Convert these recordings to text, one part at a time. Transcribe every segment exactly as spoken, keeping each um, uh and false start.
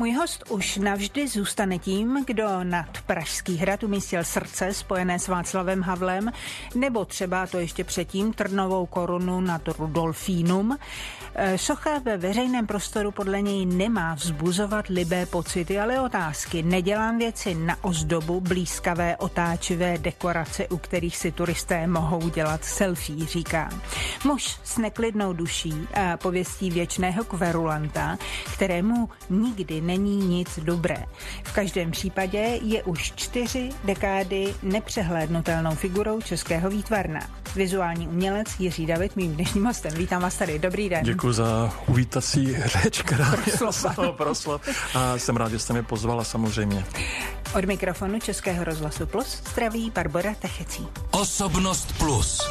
Můj host už navždy zůstane tím, kdo nad Pražský hrad umístil srdce spojené s Václavem Havlem, nebo třeba to ještě předtím trnovou korunu nad Rudolfínum. Socha ve veřejném prostoru podle něj nemá vzbuzovat libé pocity, ale otázky. Nedělám věci na ozdobu, blízkavé, otáčivé dekorace, u kterých si turisté mohou dělat selfie, říká. Muž s neklidnou duší a pověstí věčného kverulanta, kterému nikdy není nic dobré. V každém případě je už čtyři dekády nepřehlédnutelnou figurou českého výtvarna. Vizuální umělec Jiří David, mým dnešním hostem. Vítám vás tady, dobrý den. Děkuji za uvítací řeč, která proslov. proslov. A jsem rád, že jste mě pozvala, samozřejmě. Od mikrofonu Českého rozhlasu Plus zdraví Barbora Techecí. Osobnost Plus.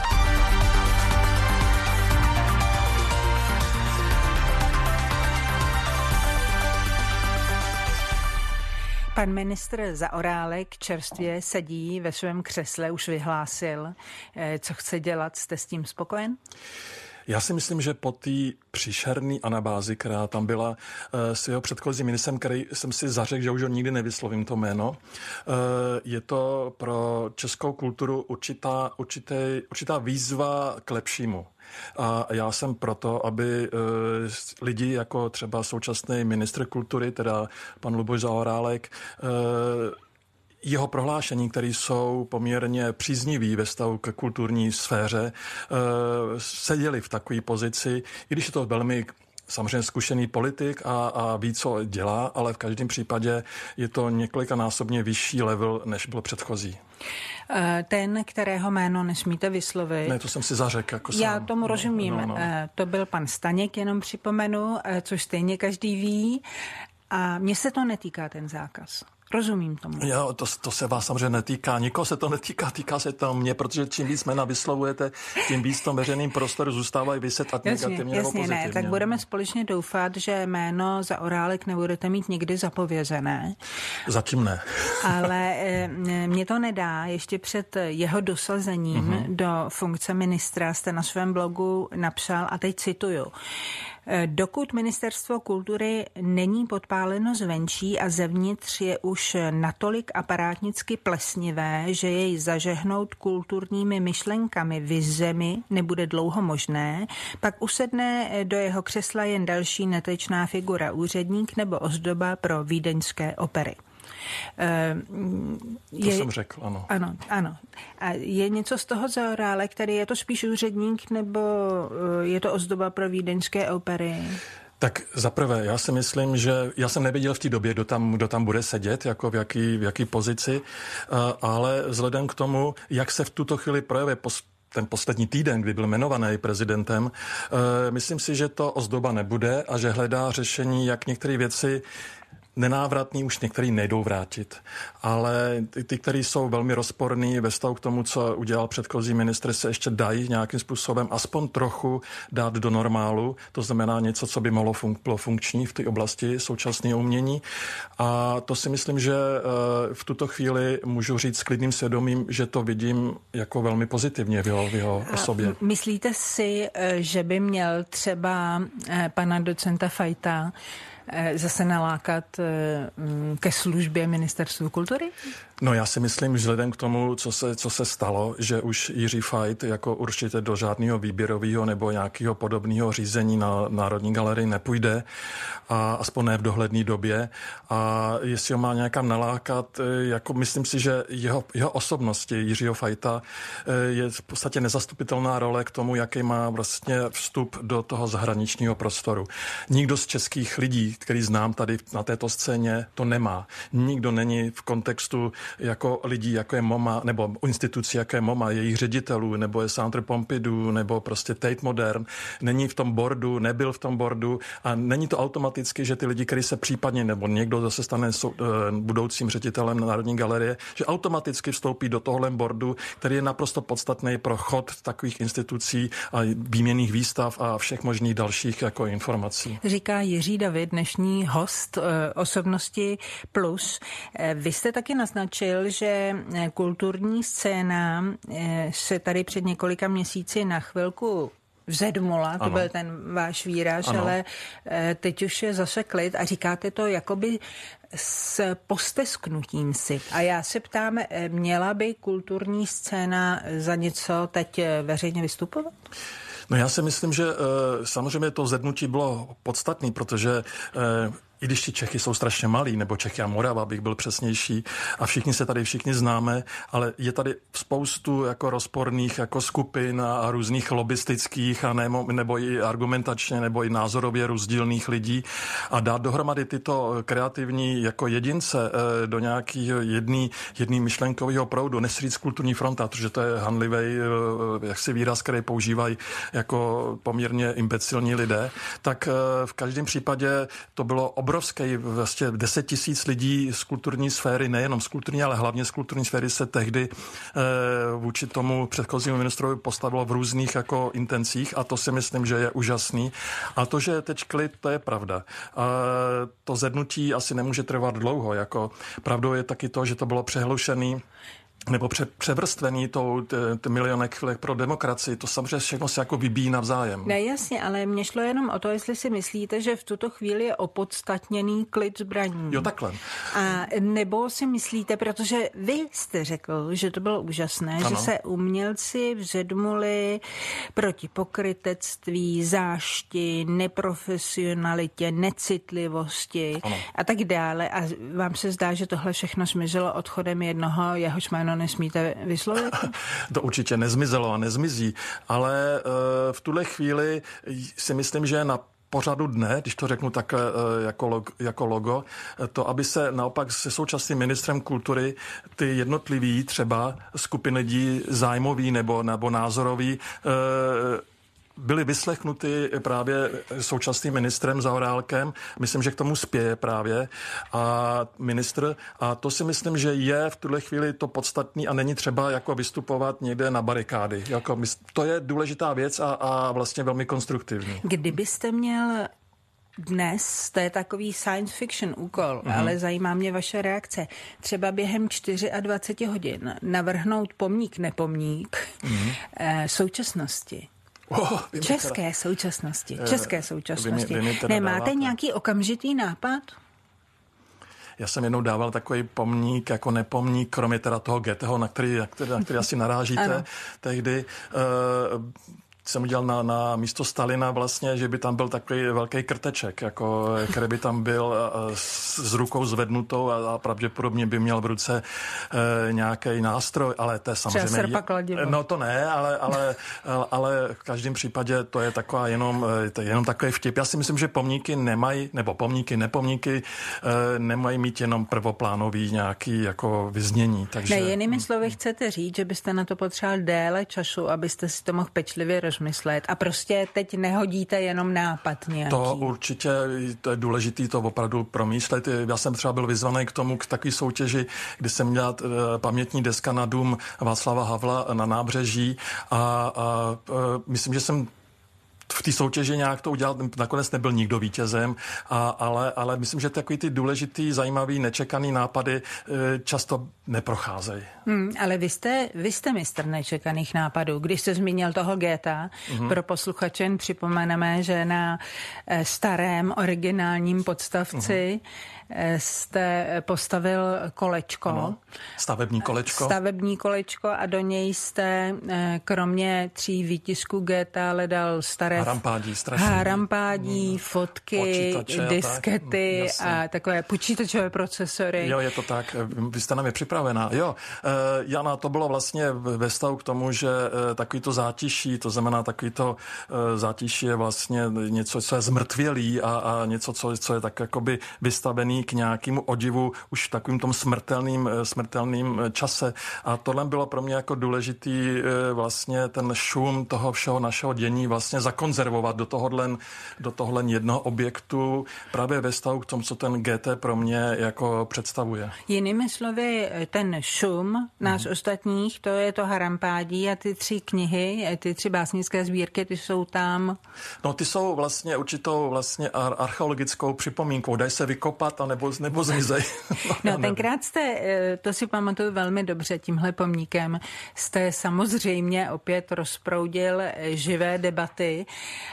Pan ministr Zaorálek čerstvě sedí ve svém křesle, už vyhlásil, co chce dělat. Jste s tím spokojen? Já si myslím, že po té příšerné anabázi, která tam byla s jeho předchozím ministrem, který jsem si zařekl, že už ho nikdy nevyslovím to jméno, je to pro českou kulturu určitá, určitý, určitá výzva k lepšímu. A já jsem proto, aby lidi jako třeba současný ministr kultury, teda pan Luboš Zaorálek, jeho prohlášení, které jsou poměrně příznivý ve vztahu k kulturní sféře, seděli v takové pozici, i když je to velmi samozřejmě zkušený politik a, a ví, co dělá, ale v každém případě je to několikanásobně vyšší level, než byl předchozí. Ten, kterého jméno nesmíte vyslovit. Ne, to jsem si zařekl. Jako Já sám. tomu rozumím. No, no, no. To byl pan Staněk, jenom připomenu, což stejně každý ví. A mně se to netýká, ten zákaz. Rozumím tomu. Jo, to, to se vás samozřejmě netýká. Nikoho se to netýká, týká se to mě, protože čím víc jména vyslovujete, tím víc v tom veřejném prostoru zůstávají vyset ať negativně nebo pozitivně. Ne, tak budeme společně doufat, že jméno Zaorálek nebudete mít nikdy zapovězené. Zatím ne. Ale mě to nedá. Ještě před jeho dosazením mm-hmm. do funkce ministra jste na svém blogu napsal, a teď cituju: dokud Ministerstvo kultury není podpáleno zvenčí a zevnitř je už natolik aparátnicky plesnivé, že jej zažehnout kulturními myšlenkami, vizemi nebude dlouho možné, pak usedne do jeho křesla jen další netečná figura, úředník nebo ozdoba pro vídeňské opery. Je, to jsem řekl, ano. Ano, ano. A je něco z toho Zaorálek, který je to spíš úředník, nebo je to ozdoba pro vídeňské opery? Tak zaprvé, já si myslím, že já jsem nevěděl v té době, kdo tam, kdo tam bude sedět, jako v jaký, v jaký pozici, ale vzhledem k tomu, jak se v tuto chvíli projevuje ten poslední týden, kdy byl jmenovaný prezidentem, myslím si, že to ozdoba nebude a že hledá řešení, jak některé věci nenávratný už některý nejdou vrátit, ale ty, ty které jsou velmi rozporný ve vztahu k tomu, co udělal předchozí ministr, se ještě dají nějakým způsobem aspoň trochu dát do normálu, to znamená něco, co by mohlo fun- bylo funkční v té oblasti současného umění. A to si myslím, že v tuto chvíli můžu říct s klidným svědomím, že to vidím jako velmi pozitivně v jeho, v jeho osobě. Myslíte si, že by měl třeba pana docenta Fajta zase nalákat ke službě Ministerstvu kultury? No já si myslím, že vzhledem k tomu, co se, co se stalo, že už Jiří Fajt jako určitě do žádného výběrového nebo nějakého podobného řízení na Národní galerii nepůjde, a aspoň ne v dohledné době. A jestli ho má nějakam nalákat, jako myslím si, že jeho, jeho osobnosti Jiřího Fajta je v podstatě nezastupitelná role k tomu, jaký má vlastně vstup do toho zahraničního prostoru. Nikdo z českých lidí, který znám tady na této scéně, to nemá. Nikdo není v kontextu jako lidí, jako je MoMA, nebo institucí, jako je MoMA, jejich ředitelů, nebo je Centre Pompidou, nebo prostě Tate Modern, není v tom boardu, nebyl v tom boardu a není to automaticky, že ty lidi, kteří se případně, nebo někdo zase stane sou, budoucím ředitelem Národní galerie, že automaticky vstoupí do tohle boardu, který je naprosto podstatný pro chod takových institucí a výměnných výstav a všech možných dalších jako informací. Říká Jiří David, dnešní host Osobnosti Plus. Vy jste taky naznačil, že kulturní scéna se tady před několika měsíci na chvilku Vzedmula, to ano. byl ten váš výraz, ano. ale teď už je zase klid a říkáte to jakoby s postesknutím si. A já se ptám, měla by kulturní scéna za něco teď veřejně vystupovat? No já si myslím, že samozřejmě to zednutí bylo podstatné, protože i když ti Čechy jsou strašně malí, nebo Čechy a Morava, bych byl přesnější, a všichni se tady všichni známe, ale je tady spoustu jako rozporných jako skupin a různých lobistických a nebo, nebo i argumentačně, nebo i názorově rozdílných lidí a dát dohromady tyto kreativní jako jedince do nějakého jedný, jedný myšlenkového proudu, nesříct kulturní fronta, protože to je hanlivý jaksi výraz, který používají jako poměrně imbecilní lidé, tak v každém případě to bylo obrovské obrovský, vlastně deset tisíc lidí z kulturní sféry, nejenom z kulturní, ale hlavně z kulturní sféry se tehdy e, vůči tomu předchozímu ministrovi postavilo v různých jako intencích a to si myslím, že je úžasný. A to, že je teď klid, to je pravda. A to zednutí asi nemůže trvat dlouho. Jako pravdou je taky to, že to bylo přehlušený nebo pře- převrstvený tou milionek chvilek pro demokracii, to samozřejmě všechno se jako vybíjí navzájem. Ne, jasně, ale mě šlo jenom o to, jestli si myslíte, že v tuto chvíli je opodstatněný klid zbraní. Jo, takhle. A nebo si myslíte, protože vy jste řekl, že to bylo úžasné, ano. že se umělci vzedmuli proti pokrytectví, zášti, neprofesionalitě, necitlivosti ano. a tak dále. A vám se zdá, že tohle všechno zmizelo odchodem jednoho, jehož jméno nesmíte vyslovit? To určitě nezmizelo a nezmizí, ale v tuhle chvíli si myslím, že na pořadu dne, když to řeknu takhle jako logo, jako logo, to, aby se naopak se současným ministrem kultury ty jednotlivý třeba skupiny lidí zájmový nebo, nebo názorový byly vyslechnuty právě současným ministrem Zaorálkem. Myslím, že k tomu spěje právě a ministr. A to si myslím, že je v tuhle chvíli to podstatný a není třeba jako vystupovat někde na barikády. Jako, to je důležitá věc a, a vlastně velmi konstruktivní. Kdybyste měl dnes, to je takový science fiction úkol, mm. ale zajímá mě vaše reakce, třeba během dvacet čtyři hodin navrhnout pomník, nepomník mm. eh, současnosti. Oh, České teda. současnosti. České současnosti. Vy mi, vy mi Nemáte dáváte nějaký okamžitý nápad? Já jsem jednou dával takový pomník, jako nepomník, kromě teda toho Goetheho, na který, na který, na který asi narážíte. Tehdy uh, jsem udělal na, na místo Stalina vlastně, že by tam byl takový velký krteček, jako, který by tam byl s, s rukou zvednutou a, a pravděpodobně by měl v ruce e, nějaký nástroj, ale to je samozřejmě... Třeba srpa kladivo. No to ne, ale, ale, ale v každém případě to je taková jenom, to je jenom takový vtip. Já si myslím, že pomníky nemají, nebo pomníky, nepomníky e, nemají mít jenom prvoplánový nějaký jako vyznění. Takže... Ne, jinými slovy chcete říct, že byste na to potřeboval déle času, abyste si to mohl pečlivě rozmyslet a prostě teď nehodíte jenom nápad nějaký. To určitě, to je důležitý to opravdu promýšlet. Já jsem třeba byl vyzvaný k tomu, k takové soutěži, kdy jsem měl pamětní deska na dům Václava Havla na Nábřeží a, a, a myslím, že jsem v té soutěži nějak to udělal, nakonec nebyl nikdo vítězem, a, ale, ale myslím, že takový ty důležitý, zajímavý, nečekaný nápady e, často neprocházejí. Hmm, ale vy jste, vy jste mistr nečekaných nápadů. Když jste zmínil toho Goetha, mm-hmm. pro posluchače připomeneme, že na starém originálním podstavci mm-hmm. jste postavil kolečko. Ano, stavební kolečko. Stavební kolečko a do něj jste kromě tří výtisků Goetha ale dal staré harampádí, strašný. Harampádí, fotky, diskety a, tak. a takové počítačové procesory. Jo, je to tak. Vy jste nám je připravená. Jo, e, Jana, to bylo vlastně ve vztahu k tomu, že e, takový to zátiší, to znamená takový to e, zátiší je vlastně něco, co je zmrtvělý a, a něco, co, co je tak jakoby vystavený k nějakému odivu už v takovým tom smrtelným, smrtelným čase. A tohle bylo pro mě jako důležitý e, vlastně ten šum toho všeho našeho dění vlastně zakončit zakonzervovat do tohohle, do tohohle jednoho objektu právě ve vztahu k tomu, co ten G T pro mě jako představuje. Jinými slovy, ten šum nás mm. ostatních, to je to Harampádí a ty tři knihy, ty tři básnické sbírky, ty jsou tam... No ty jsou vlastně určitou vlastně archeologickou připomínkou. Dají se vykopat a nebo, nebo zmizej. No tenkrát jste, to si pamatuju velmi dobře, tímhle pomníkem jste samozřejmě opět rozproudil živé debaty.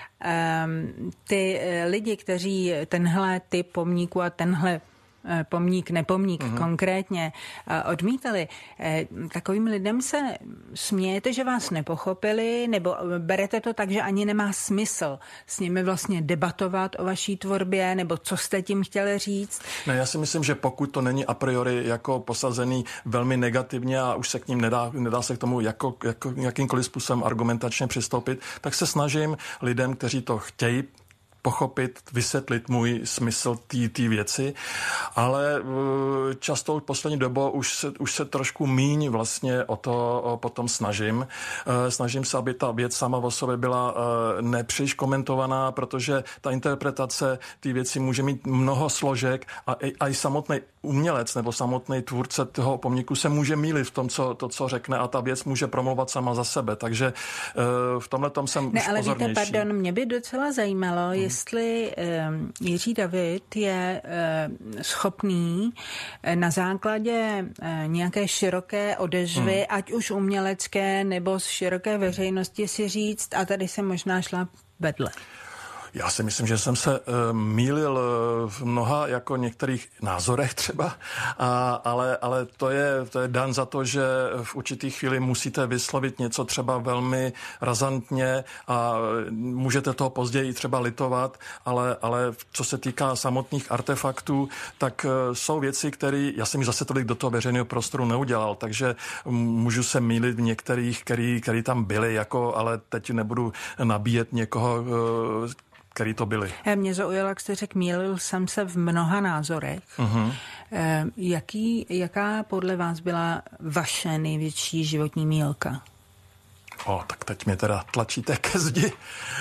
Um, ty lidi, kteří tenhle typ pomníku a tenhle pomník, nepomník mm-hmm. konkrétně odmítali. Takovým lidem se smějete, že vás nepochopili, nebo berete to tak, že ani nemá smysl s nimi vlastně debatovat o vaší tvorbě, nebo co jste tím chtěli říct? Ne, já si myslím, že pokud to není a priori jako posazený velmi negativně a už se k ním nedá, nedá se k tomu jako, jako jakýmkoliv způsobem argumentačně přistoupit, tak se snažím lidem, kteří to chtějí pochopit, vysvětlit můj smysl té věci, ale často poslední dobou už se, už se trošku míň vlastně o to o, potom snažím. Snažím se, aby ta věc sama o sobě byla nepříliš komentovaná, protože ta interpretace té věci může mít mnoho složek a i, a i samotný umělec nebo samotný tvůrce toho pomníku se může mýlit v tom, co, to, co řekne a ta věc může promlouvat sama za sebe. Takže v tomhle tom jsem ne, už ale pozornější. Víte, pardon, mě by docela zajímalo, hmm. jestli um, Jiří David je uh, schopný uh, na základě uh, nějaké široké odezvy, hmm. ať už umělecké nebo z široké veřejnosti si říct, a tady se možná šla vedle. Já si myslím, že jsem se uh, mýlil v mnoha jako některých názorech třeba, a, ale, ale to je, to je dan za to, že v určitý chvíli musíte vyslovit něco třeba velmi razantně a můžete toho později třeba litovat, ale, ale co se týká samotných artefaktů, tak uh, jsou věci, které, já jsem zase tolik do toho veřejného prostoru neudělal, takže můžu se mýlit v některých, který, který tam byly, jako, ale teď nebudu nabíjet někoho, uh, který to byly. Mě zaujalo, jak jste řekl, mýlil jsem se v mnoha názorech. Uh-huh. Jaký, jaká podle vás byla vaše největší životní mýlka? O, tak teď mě teda tlačíte ke zdi.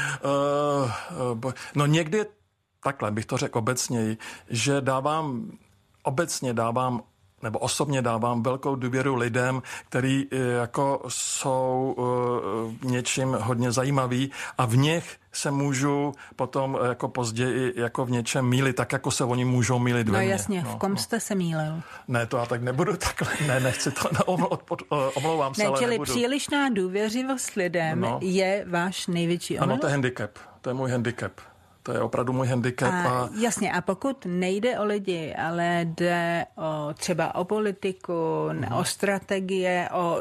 Uh, uh, no někdy takhle bych to řekl obecněji, že dávám, obecně dávám nebo osobně dávám velkou důvěru lidem, který jako jsou uh, něčím hodně zajímaví a v nich se můžu potom jako později jako v něčem mýlit, tak jako se oni můžou mýlit no ve mně. Jasně, no, v kom no. jste se mýlil? Ne, to já tak nebudu takhle, ne, nechci to, no, omlouvám se, ne, ale čili nebudu. Přílišná důvěřivost lidem no. je váš největší omyl? Ano, to je handicap, to je můj handicap. To je opravdu můj handicap. A, a... Jasně, a pokud nejde o lidi, ale jde o třeba o politiku, mm. o strategie, o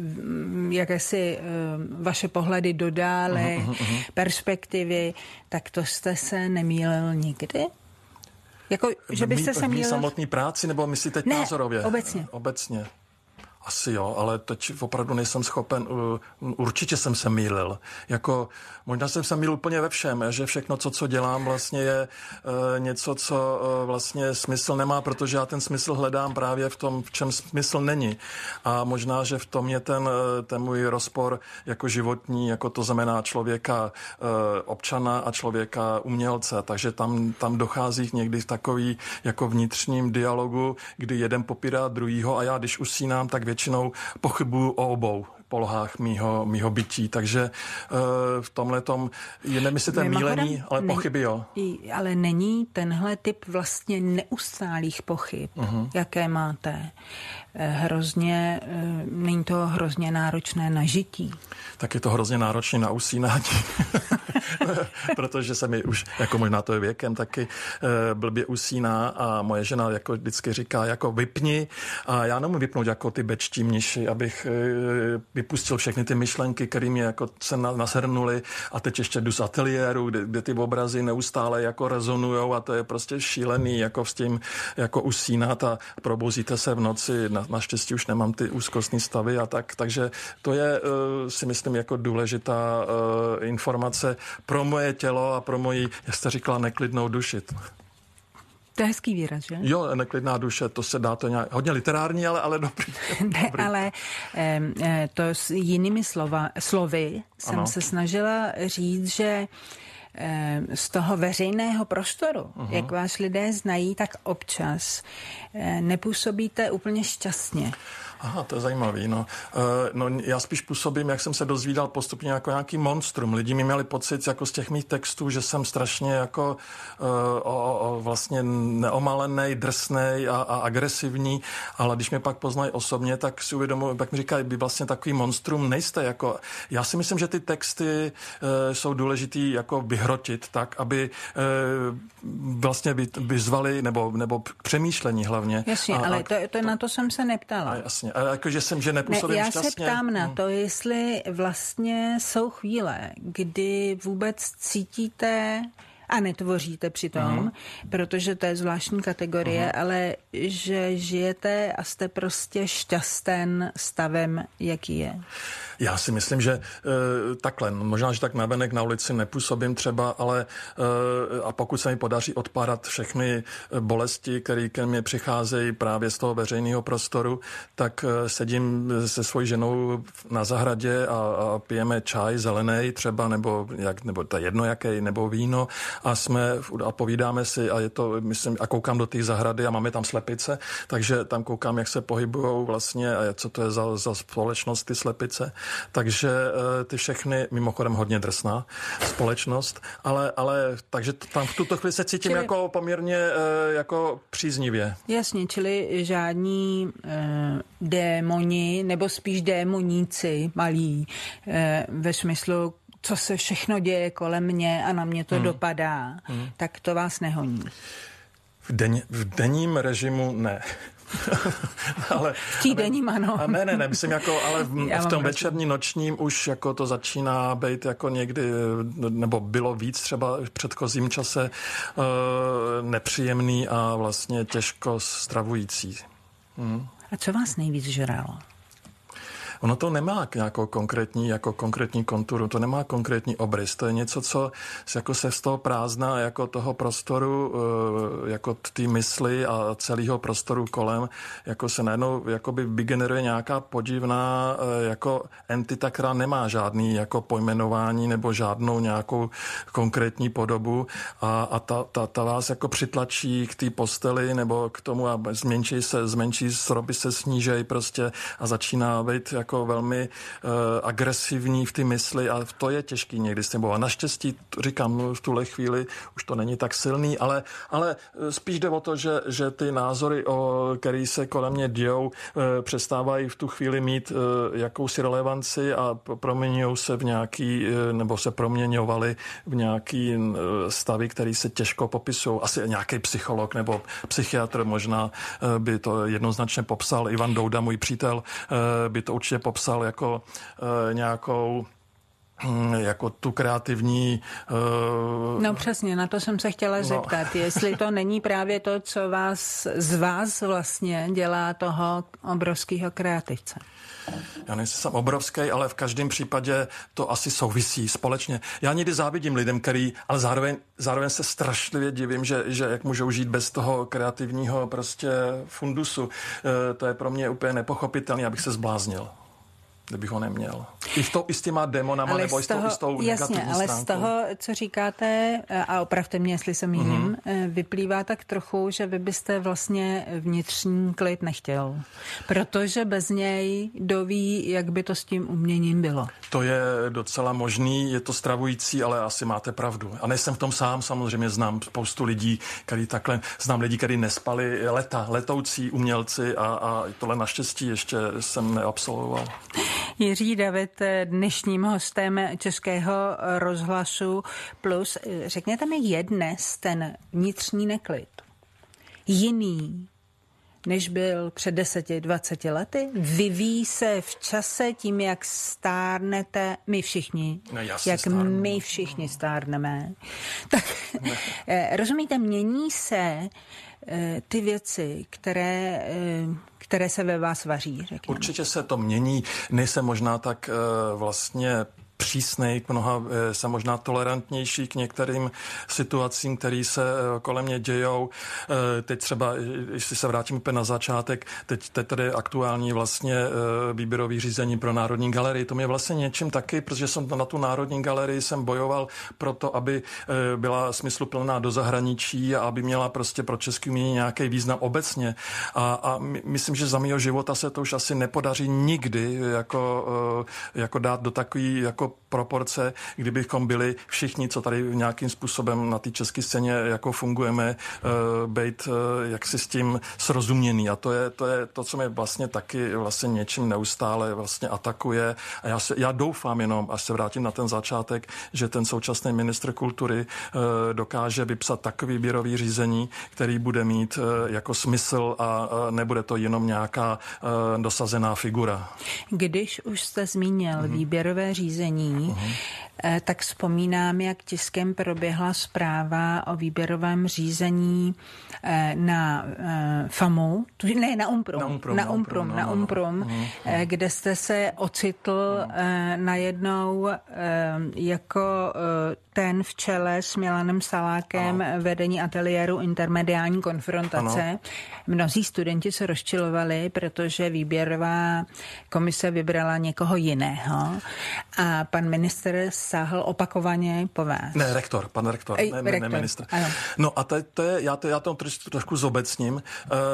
jakési vaše pohledy do dále, mm, mm, mm. perspektivy, tak to jste se nemýlil nikdy? Jako, že byste se mýlil... V samotný práci, nebo myslíte ne, názorově? obecně. Obecně. Asi jo, ale teď opravdu nejsem schopen, určitě jsem se mýlil. Jako, možná jsem se mýlil úplně ve všem, že všechno, co, co dělám, vlastně je e, něco, co e, vlastně smysl nemá, protože já ten smysl hledám právě v tom, v čem smysl není. A možná, že v tom je ten, ten můj rozpor jako životní, jako to znamená člověka e, občana a člověka umělce. Takže tam, tam dochází někdy v takový jako vnitřním dialogu, kdy jeden popírá druhýho a já, když usínám, tak většinou pochybuju o obou polohách mýho, mýho bytí, takže uh, v tomhletom je nemyslíte mýlení, ale ne, pochyby jo. Ale není tenhle typ vlastně neustálých pochyb, uh-huh. jaké máte? Hrozně, není to hrozně náročné na žití? Tak je to hrozně náročné na usínání. Protože se mi už, jako možná to je věkem, taky e, blbě usíná a moje žena jako vždycky říká, jako vypni a já nemůžu vypnout jako ty bečtí mniši, abych e, vypustil všechny ty myšlenky, které mě jako se na, nashrnuly a teď ještě jdu z ateliéru, kde, kde ty obrazy neustále jako rezonujou a to je prostě šílený, jako s tím jako usínat a probouzíte se v noci. Na, naštěstí už nemám ty úzkostní stavy a tak, takže to je, e, si myslím, jako důležitá e, informace pro moje tělo a pro moji, jak jste říkala, neklidnou duši. To je hezký výraz, že? Jo, neklidná duše, to se dá to nějak, hodně literární, ale, ale dobrý. Ne, dobrý. ale e, to s jinými slova, slovy jsem ano. se snažila říct, že e, z toho veřejného prostoru, uh-huh. jak vás lidé znají, tak občas e, nepůsobíte úplně šťastně. Aha, to je zajímavý. No. no, já spíš působím, jak jsem se dozvídal postupně jako nějaký monstrum. Lidi mi měli pocit jako z těch mých textů, že jsem strašně jako uh, o, o, vlastně neomalenej, drsnej a, a agresivní, ale když mě pak poznají osobně, tak si uvědomuji, jak mi říkají, vy vlastně takový monstrum nejste. Jako, já si myslím, že ty texty uh, jsou důležitý jako vyhrotit tak, aby uh, vlastně vyzvali nebo, nebo k přemýšlení hlavně. Jasně, a, ale a, to, to na to jsem se neptala. A jasně. A jako, že jsem, že nepůsobím ne, já šťastně. Já se ptám na to, jestli vlastně jsou chvíle, kdy vůbec cítíte a netvoříte přitom, mm. protože to je zvláštní kategorie, mm. ale že žijete a jste prostě šťasten stavem, jaký je. Já si myslím, že e, takhle, možná, že tak navenek na ulici nepůsobím třeba, ale e, a pokud se mi podaří odpárat všechny bolesti, které ke mně přicházejí právě z toho veřejného prostoru, tak e, sedím se svojí ženou na zahradě a, a pijeme čaj zelený třeba, nebo, jak, nebo to jedno jaký, nebo víno a jsme a povídáme si a je to, myslím, a koukám do té zahrady a máme tam slepice, takže tam koukám, jak se pohybujou vlastně a co to je za, za společnost ty slepice. Takže ty všechny, mimochodem hodně drsná společnost, ale, ale takže tam v tuto chvíli se cítím čili, jako poměrně jako příznivě. Jasně, čili žádní eh, démoni, nebo spíš démoníci malí, eh, ve smyslu, co se všechno děje kolem mě a na mě to hmm. dopadá, hmm. tak to vás nehoní. V, den, v denním režimu ne. ale, v týdenním ano. A ne, ne, ne, myslím jako, ale v, v tom večerní nočním už jako to začíná být jako někdy, nebo bylo víc třeba v předchozím čase uh, nepříjemný a vlastně těžko stravující. Hmm. A co vás nejvíc žralo? Ono to nemá nějakou konkrétní, jako konkrétní konturu, to nemá konkrétní obrys, to je něco, co jako se z toho prázdna, jako toho prostoru, jako té mysli a celého prostoru kolem, jako se najednou jakoby vygeneruje nějaká podivná jako entita, která nemá žádný jako pojmenování nebo žádnou nějakou konkrétní podobu a, a ta, ta, ta vás jako přitlačí k té posteli nebo k tomu a zmenší se, zmenší sroby se snížej prostě a začíná být jako jako velmi uh, agresivní v ty mysli a to je těžký někdy s tím. A naštěstí, říkám, no, v tuhle chvíli už to není tak silný, ale, ale spíš jde o to, že, že ty názory, o který se kolem mě dějou, uh, přestávají v tu chvíli mít uh, jakousi relevanci a proměňují se v nějaký, uh, nebo se proměňovaly v nějaký uh, stavy, který se těžko popisují. Asi nějaký psycholog nebo psychiatr možná uh, by to jednoznačně popsal. Ivan Douda, můj přítel, uh, by to určitě popsal jako uh, nějakou jako tu kreativní... Uh... No přesně, na to jsem se chtěla no. zeptat, jestli to není právě to, co vás z vás vlastně dělá toho obrovského kreativce. Já nejsem jsem obrovský, ale v každém případě to asi souvisí společně. Já někdy závidím lidem, který, ale zároveň, zároveň se strašlivě divím, že, že jak můžou žít bez toho kreativního prostě fundusu. E, to je pro mě úplně nepochopitelné, abych se zbláznil, kdybych ho neměl. I, v to, i s těma démonama, nebo i s, toho, i s tou jasně, negativní ale stránkou. Z toho, co říkáte, a opravte mě, jestli se mýlím, mm-hmm. vyplývá tak trochu, že vy byste vlastně vnitřní klid nechtěl. Protože bez něj doví, jak by to s tím uměním bylo. To je docela možný, je to stravující, ale asi máte pravdu. A nejsem v tom sám, samozřejmě znám spoustu lidí, který takhle, znám lidi, kteří nespali leta, letoucí umělci a, a tohle naštěstí ještě jsem neabsolvoval. Jiří David, dnešním hostem Českého rozhlasu Plus. Řekněte mi, je dnes ten vnitřní neklid jiný, než byl před deseti, dvaceti lety? Vyvíjí se v čase tím, jak stárnete, my všichni, no, jak stárnu. my všichni stárneme. Tak, rozumíte, mění se ty věci, které, které se ve vás vaří, řekněme. Určitě se to mění. Nejsem možná tak vlastně přísnej, k mnoha jsem možná tolerantnější k některým situacím, které se kolem mě dějou. Teď třeba, jestli se vrátím úplně na začátek, teď, teď tady aktuální vlastně výběrový řízení pro Národní galerii. To mě vlastně něčím taky, protože jsem na tu Národní galerii jsem bojoval pro to, aby byla smysluplná do zahraničí a aby měla prostě pro český umění nějaký význam obecně. A, a myslím, že za mýho života se to už asi nepodaří nikdy jako, jako dát do takový jako proporce, kdybychom byli všichni, co tady nějakým způsobem na té české scéně jako fungujeme, být jaksi s tím srozuměný. A to je, to je to, co mě vlastně taky vlastně něčím neustále vlastně atakuje. A já, se, já doufám jenom, až se vrátím na ten začátek, že ten současný ministr kultury dokáže vypsat takový výběrový řízení, který bude mít jako smysl a nebude to jenom nějaká dosazená figura. Když už jste zmínil mm-hmm. výběrové řízení, mm-hmm. tak vzpomínám, jak tiskem proběhla zpráva o výběrovém řízení na FAMu, ne, na Umprum, na Umprum, na Umprum, na Umprum no, no, no. kde jste se ocitl no. najednou jako ten v čele s Milanem Salákem ano. vedení ateliéru Intermediální konfrontace. Ano. Mnozí studenti se rozčilovali, protože výběrová komise vybrala někoho jiného a pan ministr sáhl opakovaně po vás. Ne, rektor, pan rektor, Ej, ne, rektor. ne ministr. Ano. No a to, to je, já to, já to trošku, trošku zobecním.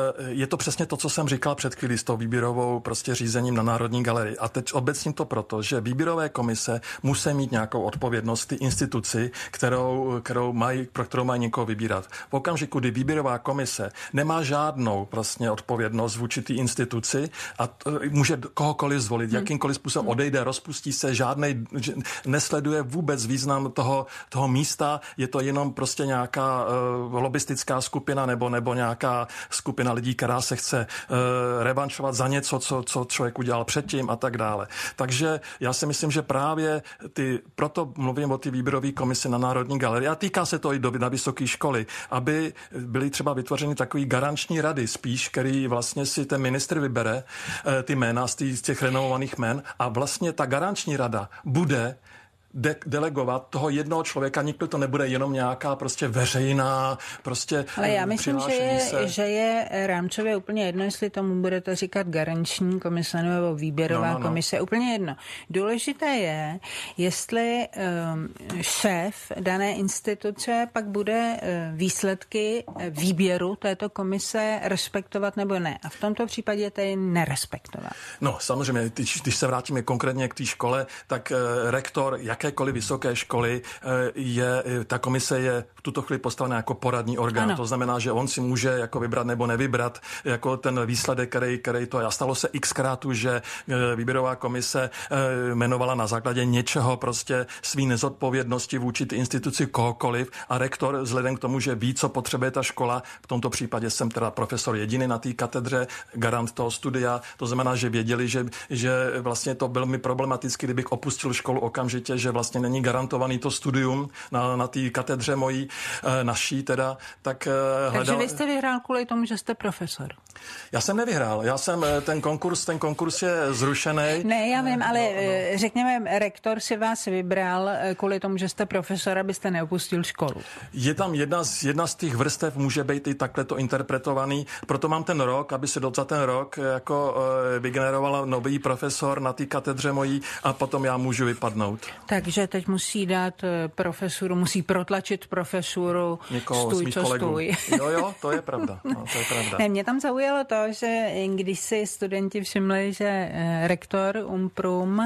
Je to přesně to, co jsem říkal před chvílí s tou výběrovou prostě řízením na Národní galerii. A teď obecním to proto, že výběrové komise musí mít nějakou odpovědnost ty instituci, kterou, kterou mají, pro kterou mají někoho vybírat. V okamžiku, kdy výběrová komise nemá žádnou vlastně odpovědnost vůči té instituci a t, může kohokoliv zvolit, hmm. jakýmkoliv způsobem odejde, rozpustí se, žádnej, nesleduje vůbec význam toho, toho místa, je to jenom prostě nějaká uh, lobistická skupina nebo, nebo nějaká skupina lidí, která se chce uh, revanšovat za něco, co, co člověk udělal předtím a tak dále. Takže já si myslím, že právě ty, proto mluvím o ty výběrové komisi na Národní galerii a týká se to i do, na vysoké školy, aby byly třeba vytvořeny takový garanční rady spíš, který vlastně si ten ministr vybere uh, ty jména z, tý, z těch renomovaných jmen a vlastně ta garanční rada bude De- delegovat toho jednoho člověka, nikdy to nebude jenom nějaká prostě veřejná, prostě ale já myslím, že je, že je rámcově úplně jedno, jestli tomu budete říkat garanční komise nebo výběrová no, no, no. komise, úplně jedno. Důležité je, jestli um, šéf dané instituce pak bude uh, výsledky výběru této komise respektovat nebo ne. A v tomto případě tedy nerespektovat. No, samozřejmě, když, když se vrátíme konkrétně k té škole, tak uh, rektor, jakékoliv vysoké školy, je, ta komise je v tuto chvíli postavena jako poradní orgán. Ano. To znamená, že on si může jako vybrat nebo nevybrat jako ten výsledek, který, který to je. A stalo se xkrát už, že výběrová komise jmenovala na základě něčeho prostě svý nezodpovědnosti vůči té instituci kohokoliv a rektor vzhledem k tomu, že ví, co potřebuje ta škola, v tomto případě jsem teda profesor jediný na té katedře, garant toho studia, to znamená, že věděli, že, že vlastně to bylo mi problematicky, kdybych opustil školu okamžitě, že vlastně není garantovaný to studium na, na té katedře mojí, naší teda, tak hledal... Takže vy jste vyhrál kvůli tomu, že jste profesor. Já jsem nevyhrál, já jsem, ten konkurs, ten konkurs je zrušený. Ne, já vím, ale no, no. řekněme, rektor si vás vybral kvůli tomu, že jste profesor, abyste neopustil školu. Je tam jedna z, jedna z těch vrstev, může být i takhle to interpretovaný, proto mám ten rok, aby se za ten rok jako vygeneroval nový profesor na té katedře mojí a potom já můžu vypadnout. Takže teď musí dát profesuru, musí protlačit profesuru někoho stůj, co kolegů. Stůj. Jo, jo, to je pravda. No, to je pravda. Ne, mě tam zaujalo to, že když si studenti všimli, že rektor Umprum,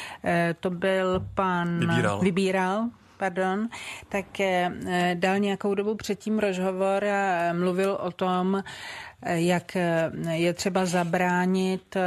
to byl pan... Vybíral. Vybíral. Pardon, tak dal nějakou dobu předtím rozhovor a mluvil o tom, jak je třeba zabránit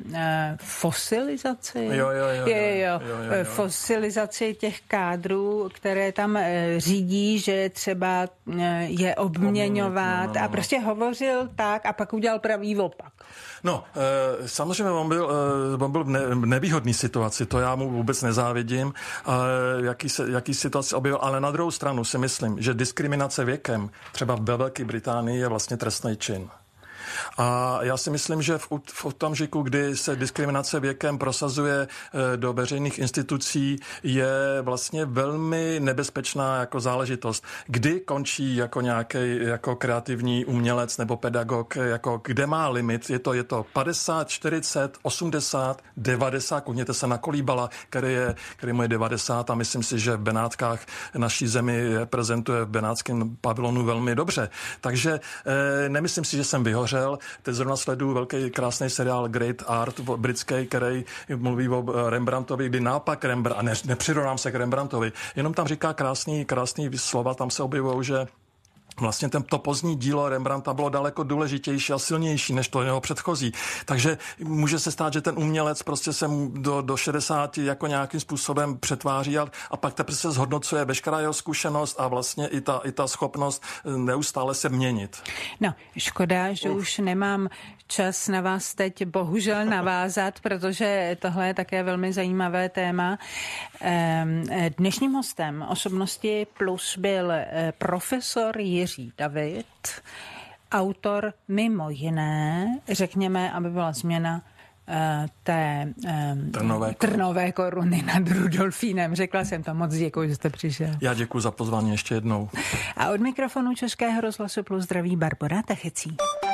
fosilizaci. Jo, jo, jo, jo, jo, jo, jo, jo. Fosilizaci těch kádrů, které tam řídí, že je třeba je obměňovat no, no, no. a prostě hovořil tak a pak udělal pravý opak. No, e, samozřejmě on byl, e, on byl v, ne, v nevýhodné situaci, to já mu vůbec nezávidím, e, jaký, se, jaký situaci objevil, ale na druhou stranu si myslím, že diskriminace věkem třeba ve Velké Británii je vlastně trestný čin. A já si myslím, že v, v okamžiku, kdy se diskriminace věkem prosazuje do veřejných institucí, je vlastně velmi nebezpečná jako záležitost. Kdy končí jako nějaký jako kreativní umělec nebo pedagog, jako kde má limit? Je to, je to padesát, čtyřicet, osmdesát, devadesát, koukněte se na Kolíbala, který, je, který mu je devadesát a myslím si, že v Benátkách naší zemi prezentuje v benátském pavilonu velmi dobře. Takže e, nemyslím si, že jsem vyhořel. Teď zrovna sleduju velký krásný seriál Great Art britský, který mluví o Rembrandtovi, kdy nápak Rembrandt, a ne, nepřirovnám se k Rembrandtovi, jenom tam říká krásný, krásný slova, tam se objevují, že vlastně to pozdní dílo Rembrandta bylo daleko důležitější a silnější než to jeho předchozí. Takže může se stát, že ten umělec prostě se do, do šedesáti jako nějakým způsobem přetváří a, a pak teprve se zhodnocuje veškerá jeho zkušenost a vlastně i ta, i ta schopnost neustále se měnit. No, škoda, že Uf. už nemám čas na vás teď bohužel navázat, protože tohle je také velmi zajímavé téma. Dnešním hostem Osobnosti Plus byl profesor Jiří David, autor mimo jiné, řekněme, aby byla změna té um, trnové, trnové koruny nad Rudolfínem. Řekla jsem to, moc děkuji, že jste přišel. Já děkuji za pozvání ještě jednou. A od mikrofonu Českého rozhlasu Plus zdraví Barbora Tachecí.